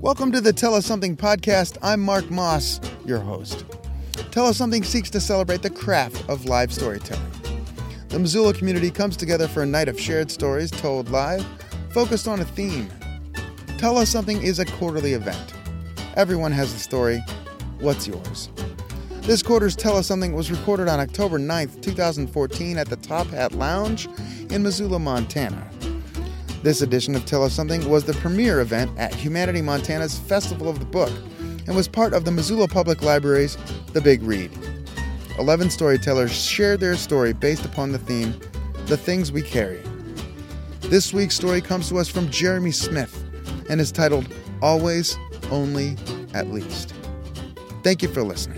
Welcome to the Tell Us Something podcast. I'm Mark Moss, your host. Tell Us Something seeks to celebrate the craft of live storytelling. The Missoula community comes together for a night of shared stories told live, focused on a theme. Tell Us Something is a quarterly event. Everyone has a story. What's yours? This quarter's Tell Us Something was recorded on October 9th, 2014 at the Top Hat Lounge in Missoula, Montana. This edition of Tell Us Something was the premiere event at Humanity Montana's Festival of the Book and was part of the Missoula Public Library's The Big Read. 11 storytellers shared their story based upon the theme, The Things We Carry. This week's story comes to us from Jeremy Smith and is titled, Always, Only, At Least. Thank you for listening.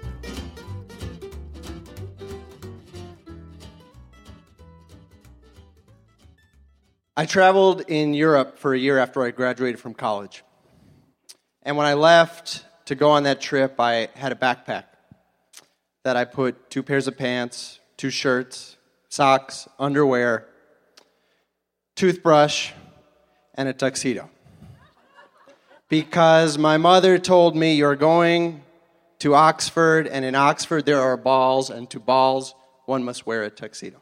I traveled in Europe for a year after I graduated from college. And when I left to go on that trip, I had a backpack that I put 2 pairs of pants, 2 shirts, socks, underwear, toothbrush, and a tuxedo. Because my mother told me, you're going to Oxford, and in Oxford there are balls, and to balls one must wear a tuxedo.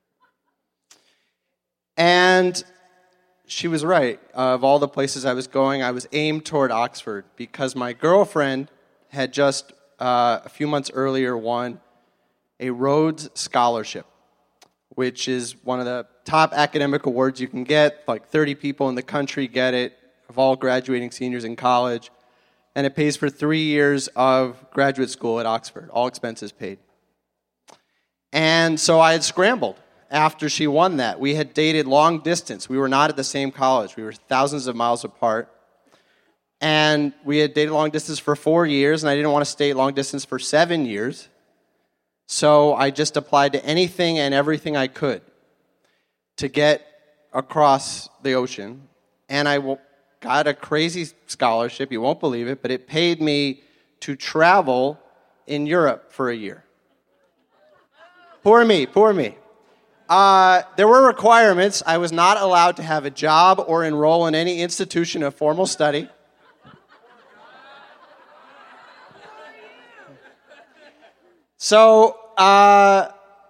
And she was right. Of all the places I was going, I was aimed toward Oxford because my girlfriend had just a few months earlier won a Rhodes Scholarship, which is one of the top academic awards you can get. Like 30 people in the country get it, of all graduating seniors in college. And it pays for 3 years of graduate school at Oxford, all expenses paid. And so I had scrambled. After she won that, we had dated long distance. We were not at the same college. We were thousands of miles apart. And we had dated long distance for 4 years, and I didn't want to stay long distance for 7 years. So I just applied to anything and everything I could to get across the ocean. And I got a crazy scholarship. You won't believe it, but it paid me to travel in Europe for a year. Poor me, poor me. There were requirements. I was not allowed to have a job or enroll in any institution of formal study. So, I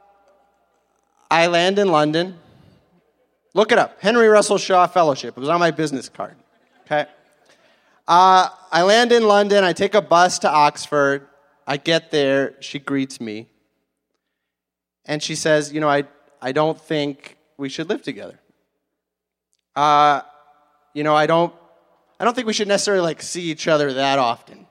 land in London. Look it up. Henry Russell Shaw Fellowship. It was on my business card. Okay. I land in London. I take a bus to Oxford. I get there. She greets me. And she says, I don't think we should live together. I don't think we should necessarily see each other that often.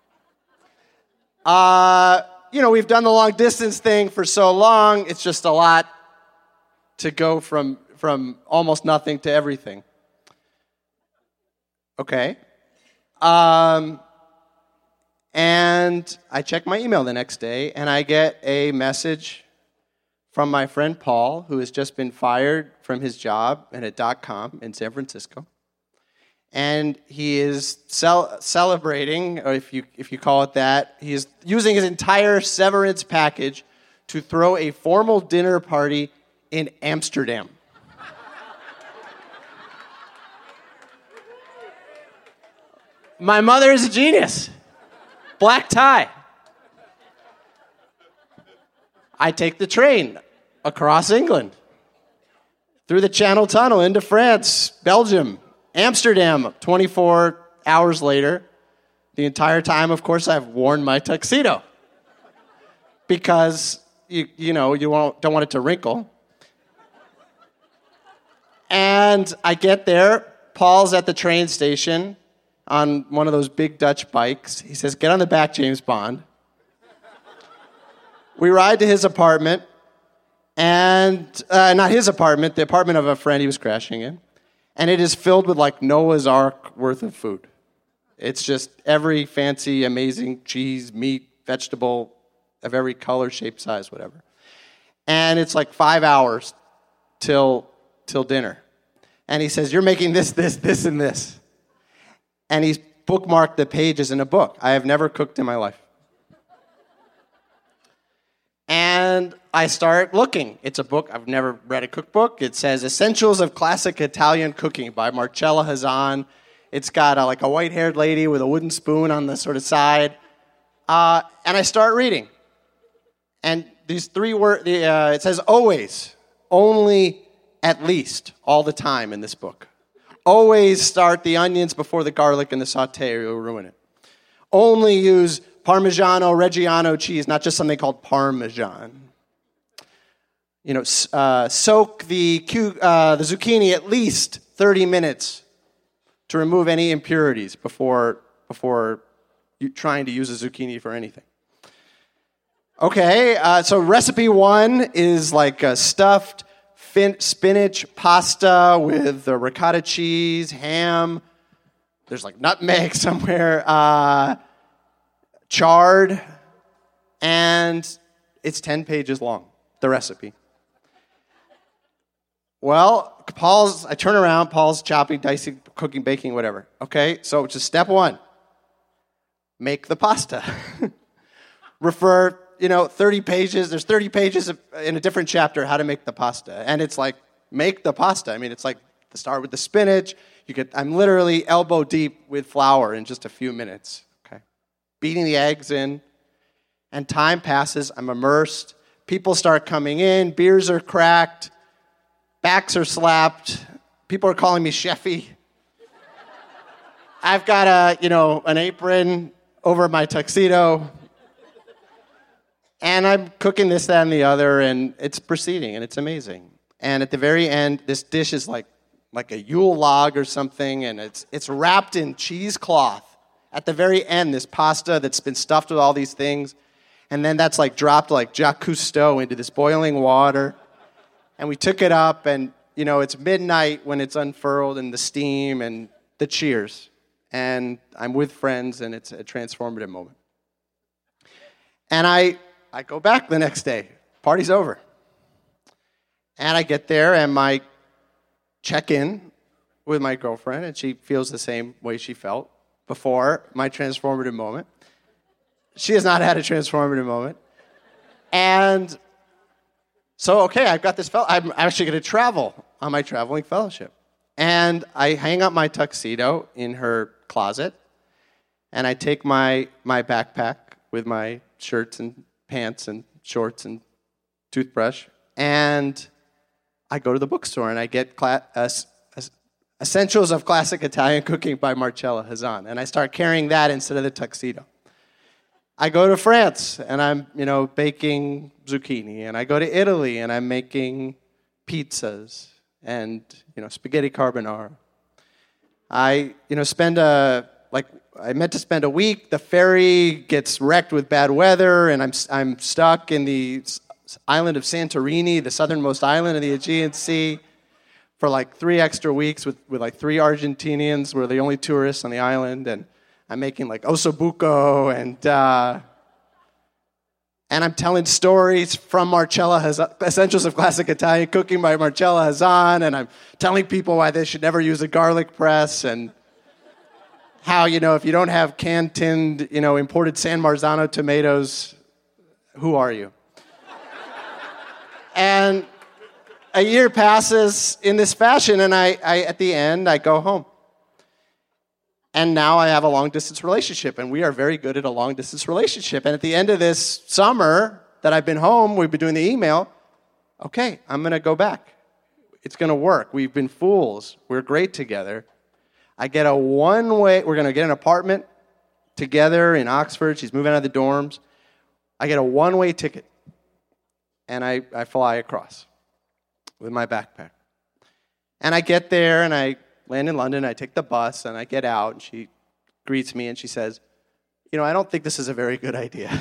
We've done the long distance thing for so long. It's just a lot to go from almost nothing to everything. Okay. And I check my email the next day, and I get a message from my friend Paul, who has just been fired from his job at .com in San Francisco. And he is celebrating, or if you call it that, he is using his entire severance package to throw a formal dinner party in Amsterdam. My mother is a genius. Black tie. I take the train across England, through the Channel Tunnel into France, Belgium, Amsterdam. 24 hours later, the entire time, of course, I've worn my tuxedo because you don't want it to wrinkle. And I get there. Paul's at the train station on one of those big Dutch bikes. He says, "Get on the back, James Bond." We ride to his apartment, and not his apartment, the apartment of a friend he was crashing in, and it is filled with Noah's Ark worth of food. It's just every fancy, amazing cheese, meat, vegetable of every color, shape, size, whatever. And it's 5 hours till dinner. And he says, "You're making this, and this." And he's bookmarked the pages in a book. I have never cooked in my life. And I start looking. It's a book. I've never read a cookbook. It says Essentials of Classic Italian Cooking by Marcella Hazan. It's got like a white-haired lady with a wooden spoon on the sort of side. And I start reading. And these three words, it says always, only, at least, all the time in this book. Always start the onions before the garlic and the saute or you'll ruin it. Only use Parmigiano Reggiano cheese, not just something called Parmesan. Soak the zucchini at least 30 minutes to remove any impurities before you trying to use a zucchini for anything. Okay, so recipe 1 is like a stuffed spinach pasta with ricotta cheese, ham. There's like nutmeg somewhere, chard, and it's 10 pages long, the recipe. Well, I turn around, Paul's chopping, dicing, cooking, baking, whatever. Okay, so just step 1, make the pasta. Refer, 30 pages, there's 30 pages in a different chapter how to make the pasta. And it's like, make the pasta. I mean, it's like, start with the spinach. I'm literally elbow deep with flour in just a few minutes. Okay, beating the eggs in, and time passes, I'm immersed. People start coming in, beers are cracked, backs are slapped. People are calling me chefy. I've got an apron over my tuxedo. And I'm cooking this, that, and the other, and it's proceeding, and it's amazing. And at the very end, this dish is like a Yule log or something, and it's wrapped in cheesecloth. At the very end, this pasta that's been stuffed with all these things, and then that's like dropped like Jacques Cousteau into this boiling water. And we took it up, and, it's midnight when it's unfurled, and the steam, and the cheers. And I'm with friends, and it's a transformative moment. And I go back the next day. Party's over. And I get there, and I check in with my girlfriend, and she feels the same way she felt before my transformative moment. She has not had a transformative moment. And so, okay, I've got this I'm actually going to travel on my traveling fellowship. And I hang up my tuxedo in her closet, and I take my backpack with my shirts and pants and shorts and toothbrush, and I go to the bookstore, and I get Essentials of Classic Italian Cooking by Marcella Hazan, and I start carrying that instead of the tuxedo. I go to France, and I'm, baking zucchini, and I go to Italy, and I'm making pizzas and, spaghetti carbonara. I meant to spend a week. The ferry gets wrecked with bad weather, and I'm stuck in the island of Santorini, the southernmost island of the Aegean Sea, for like 3 extra weeks with like 3 Argentinians. We're the only tourists on the island, and I'm making like ossobuco, and I'm telling stories from Marcella Hazan, Essentials of Classic Italian Cooking by Marcella Hazan, and I'm telling people why they should never use a garlic press, and how, if you don't have canned, tinned, imported San Marzano tomatoes, who are you? And a year passes in this fashion, and I at the end, I go home. And now I have a long-distance relationship, and we are very good at a long-distance relationship. And at the end of this summer that I've been home, we've been doing the email, okay, I'm going to go back. It's going to work. We've been fools. We're great together. I get a one-way, we're going to get an apartment together in Oxford. She's moving out of the dorms. I get a one-way ticket, and I fly across with my backpack. And I get there, and I land in London. I take the bus, and I get out, and she greets me, and she says, I don't think this is a very good idea.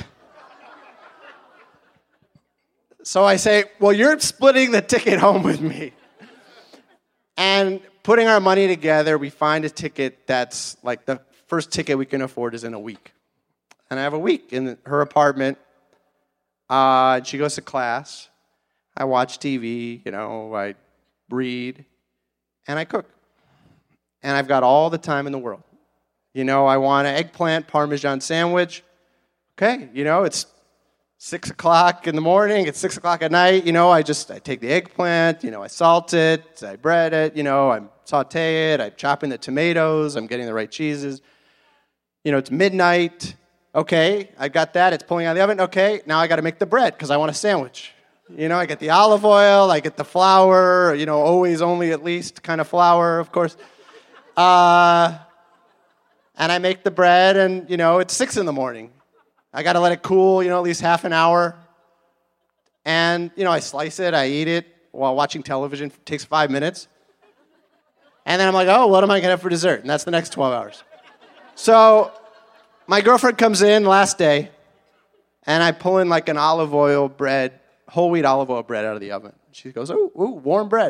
So I say, well, you're splitting the ticket home with me. And putting our money together, we find a ticket that's like the first ticket we can afford is in a week. And I have a week in her apartment. She goes to class. I watch TV, I read, and I cook. And I've got all the time in the world. I want an eggplant Parmesan sandwich. Okay, it's 6 o'clock in the morning, it's 6 o'clock at night, I take the eggplant, I salt it, I bread it, I'm saute it. I'm chopping the tomatoes. I'm getting the right cheeses. It's midnight. Okay, I got that. It's pulling out of the oven. Okay, now I got to make the bread because I want a sandwich. I get the olive oil. I get the flour. Always only at least kind of flour, of course. And I make the bread, and, it's 6 in the morning. I got to let it cool, at least half an hour. And, I slice it. I eat it while watching television. It takes 5 minutes. And then I'm like, oh, what am I going to have for dessert? And that's the next 12 hours. So my girlfriend comes in last day, and I pull in like an olive oil bread, whole wheat olive oil bread out of the oven. She goes, ooh, warm bread.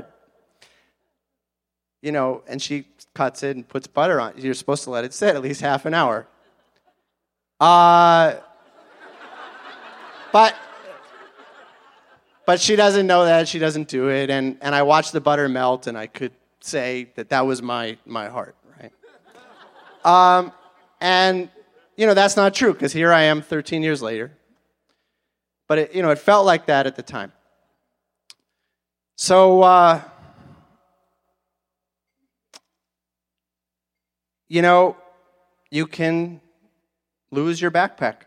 And she cuts it and puts butter on it. You're supposed to let it sit at least half an hour. But she doesn't know that. She doesn't do it. And I watched the butter melt, and I could say that was my heart, right? And, that's not true, because here I am 13 years later. But, it felt like that at the time. So, you can lose your backpack.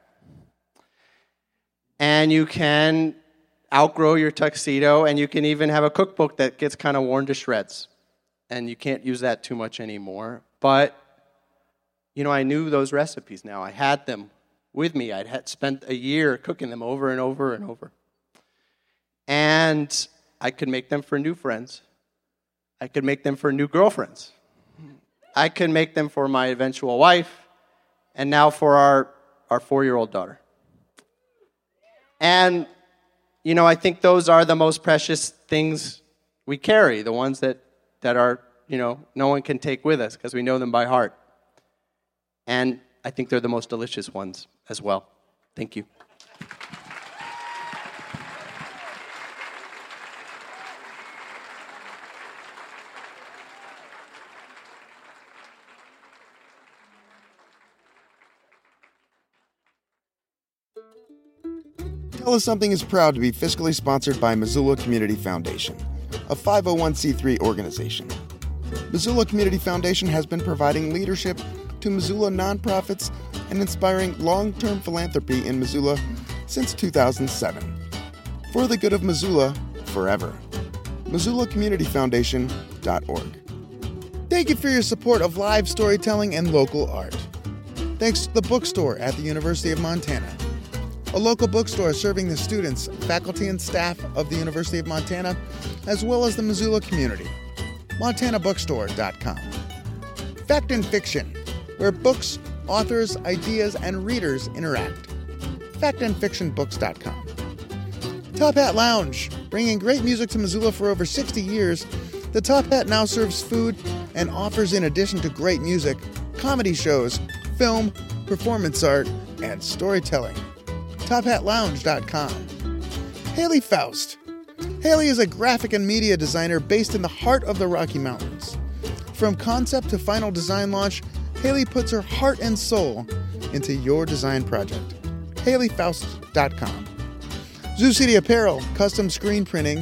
And you can outgrow your tuxedo, and you can even have a cookbook that gets kind of worn to shreds. And you can't use that too much anymore. But, I knew those recipes now. I had them with me. I'd spent a year cooking them over and over and over. And I could make them for new friends. I could make them for new girlfriends. I could make them for my eventual wife, and now for our 4-year-old daughter. And, I think those are the most precious things we carry, the ones that are, no one can take with us because we know them by heart. And I think they're the most delicious ones as well. Thank you. Tell Us Something is proud to be fiscally sponsored by Missoula Community Foundation, a 501c3 organization. Missoula Community Foundation has been providing leadership to Missoula nonprofits and inspiring long-term philanthropy in Missoula since 2007. For the good of Missoula, forever. MissoulaCommunityFoundation.org. Thank you for your support of live storytelling and local art. Thanks to the bookstore at the University of Montana, a local bookstore serving the students, faculty, and staff of the University of Montana, as well as the Missoula community. MontanaBookstore.com. Fact and Fiction, where books, authors, ideas, and readers interact. FactandFictionBooks.com. Top Hat Lounge, bringing great music to Missoula for over 60 years. The Top Hat now serves food and offers, in addition to great music, comedy shows, film, performance art, and storytelling. TopHatLounge.com. Haley Faust. Haley is a graphic and media designer based in the heart of the Rocky Mountains. From concept to final design launch, Haley puts her heart and soul into your design project. HaleyFaust.com. Zoo City Apparel, custom screen printing,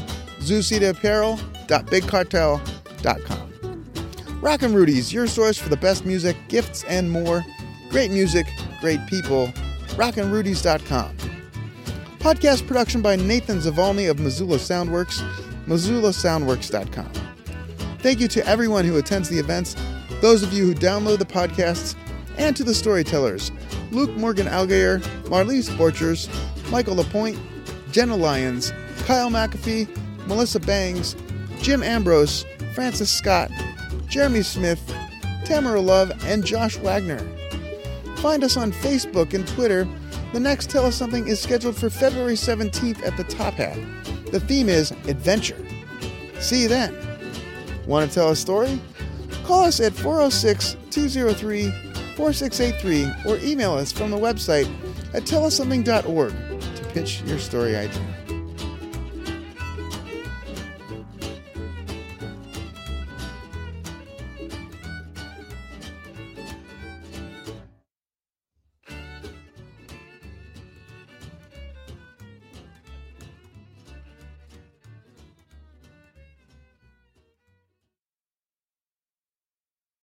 ZooCityApparel.BigCartel.com. Rockin' Rudy's, your source for the best music, gifts, and more. Great music, great people. RockinRudy's.com. Podcast production by Nathan Zavalny of Missoula Soundworks, MissoulaSoundworks.com. Thank you to everyone who attends the events, those of you who download the podcasts, and to the storytellers, Luke Morgan Algayer, Marlise Borchers, Michael LaPointe, Jenna Lyons, Kyle McAfee, Melissa Bangs, Jim Ambrose, Francis Scott, Jeremy Smith, Tamara Love, and Josh Wagner. Find us on Facebook and Twitter. The next Tell Us Something is scheduled for February 17th at the Top Hat. The theme is Adventure. See you then. Want to tell a story? Call us at 406-203-4683 or email us from the website at tellussomething.org to pitch your story idea.